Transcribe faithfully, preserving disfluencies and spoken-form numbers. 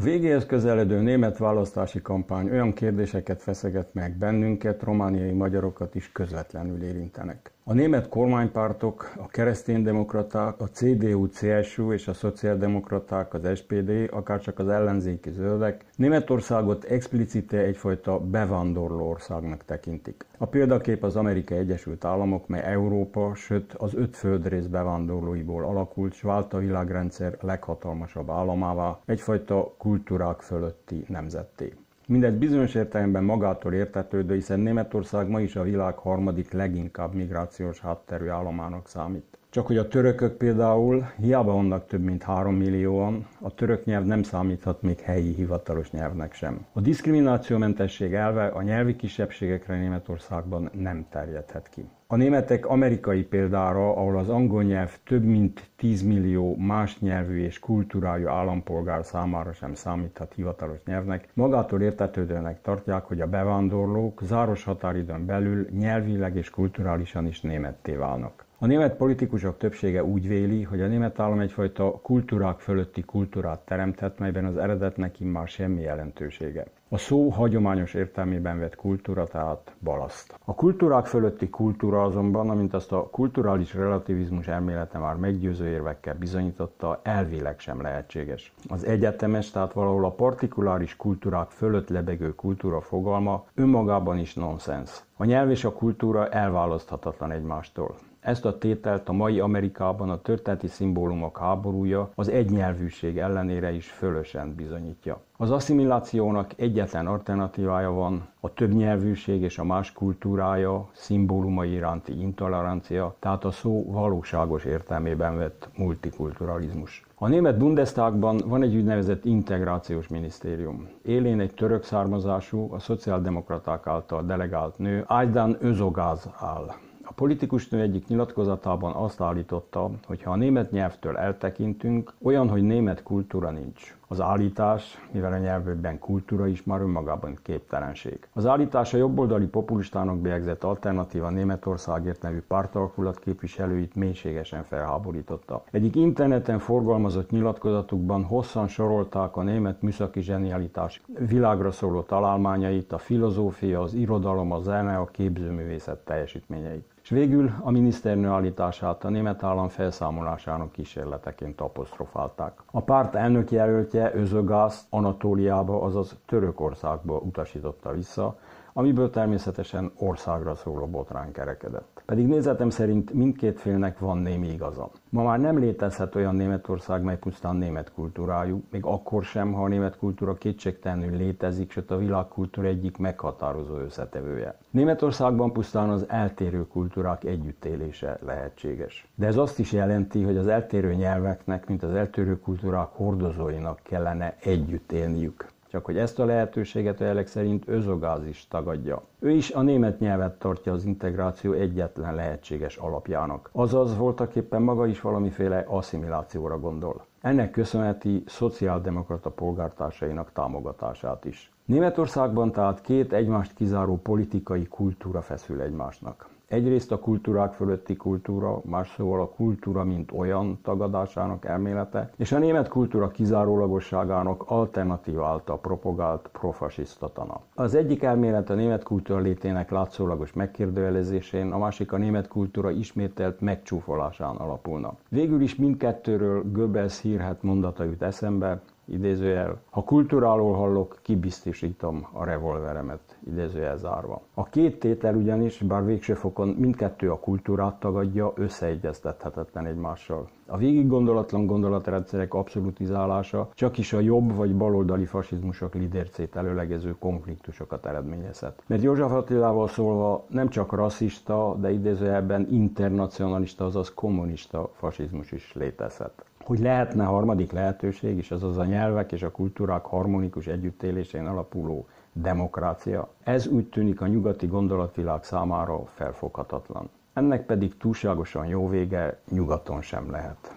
végéhez közeledő német választási kampány olyan kérdéseket feszeget meg bennünket, romániai magyarokat is közvetlenül érintenek. A német kormánypártok, a kereszténydemokraták, a cé dé u cé es u és a szociáldemokraták, az es pé dé, akárcsak az ellenzéki zöldek Németországot explicite egyfajta bevándorló országnak tekintik. A példakép az Amerikai Egyesült Államok, mely Európa, sőt az öt földrész bevándorlóiból alakult, s vált a világrendszer leghatalmasabb államává, egyfajta kultúrák fölötti nemzetté. Mindez bizonyos értelemben magától értetődő, hiszen Németország ma is a világ harmadik leginkább migrációs hátterű államának számít. Csak hogy a törökök például, hiába vannak több mint három millióan, a török nyelv nem számíthat még helyi hivatalos nyelvnek sem. A diszkriminációmentesség elve a nyelvi kisebbségekre Németországban nem terjedhet ki. A németek amerikai példára, ahol az angol nyelv több mint tíz millió más nyelvű és kultúrájú állampolgár számára sem számíthat hivatalos nyelvnek, magától értetődőnek tartják, hogy a bevándorlók záros határidőn belül nyelvileg és kulturálisan is németté válnak. A német politikusok többsége úgy véli, hogy a német állam egyfajta kultúrák fölötti kultúrát teremthet, melyben az eredetnek immár semmi jelentősége. A szó hagyományos értelmében vett kultúra, tehát balaszt. A kultúrák fölötti kultúra azonban, amint azt a kulturális relativizmus elmélete már meggyőző érvekkel bizonyította, elvileg sem lehetséges. Az egyetemes, tehát valahol a partikuláris kultúrák fölött lebegő kultúra fogalma önmagában is nonsens. A nyelv és a kultúra elválaszthatatlan egymástól. Ezt a tételt a mai Amerikában a történeti szimbólumok háborúja az egynyelvűség ellenére is fölösen bizonyítja. Az asszimilációnak egyetlen alternatívája van, a többnyelvűség és a más kultúrája, szimbólumai iránti intolerancia, tehát a szó valóságos értelmében vett multikulturalizmus. A német Bundestagban van egy úgynevezett integrációs minisztérium. Élén egy török származású, a szociáldemokraták által delegált nő, Aydan Özogáz áll. A politikus nő egyik nyilatkozatában azt állította, hogy ha a német nyelvtől eltekintünk, olyan, hogy német kultúra nincs. Az állítás, mivel a nyelvben kultúra is már önmagában képtelenség. Az állítás a jobboldali populistának bélyegzett Alternatíva Németországért nevű pártalkulat képviselőit mélységesen felháborította. Egyik interneten forgalmazott nyilatkozatukban hosszan sorolták a német műszaki zsenialitás világra szóló találmányait, a filozófia, az irodalom, a zene, a képzőművészet teljesítményeit. És végül a miniszternő állítását a német állam felszámolásának kísérleteként apostrofálták. A párt elnökjelöltje Özogázt Anatóliába, azaz Törökországba utasította vissza, amiből természetesen országra szóló botrány kerekedett. Pedig nézetem szerint mindkét félnek van némi igaza. Ma már nem létezhet olyan Németország, mely pusztán német kultúrájú, még akkor sem, ha a német kultúra kétségtelenül létezik, sőt a világkultúra egyik meghatározó összetevője. Németországban pusztán az eltérő kultúrák együttélése lehetséges. De ez azt is jelenti, hogy az eltérő nyelveknek, mint az eltérő kultúrák hordozóinak kellene együtt élniük. Csak hogy ezt a lehetőséget a jelek szerint Özogáz is tagadja. Ő is a német nyelvet tartja az integráció egyetlen lehetséges alapjának. Azaz voltaképpen maga is valamiféle asszimilációra gondol. Ennek köszönheti szociáldemokrata polgártársainak támogatását is. Németországban tehát két egymást kizáró politikai kultúra feszül egymásnak. Egyrészt a kultúrák fölötti kultúra, más szóval a kultúra mint olyan tagadásának elmélete, és a német kultúra kizárólagosságának alternatíva által propagált profasiszta tana. Az egyik elmélet a német kultúra létének látszólagos megkérdőjelezésén, a másik a német kultúra ismételt megcsúfolásán alapulna. Végül is mindkettőről Goebbels hírhedt mondata jut eszembe, idézőjel, ha kultúráról hallok, kibiztosítom a revolveremet, idézőjel zárva. A két tétel ugyanis, bár végső fokon mindkettő a kultúrát tagadja, összeegyeztethetetlen egymással. A végig gondolatlan gondolatrendszerek abszolutizálása csak is a jobb vagy baloldali fasizmusok lidércét előlegező konfliktusokat eredményezhet. Mert József Attilával szólva nem csak rasszista, de idézőjelben internacionalista, azaz kommunista fasizmus is létezhet. Hogy lehetne harmadik lehetőség is, azaz a nyelvek és a kultúrák harmonikus együttélésén alapuló demokrácia, ez úgy tűnik a nyugati gondolatvilág számára felfoghatatlan. Ennek pedig túlságosan jó vége nyugaton sem lehet.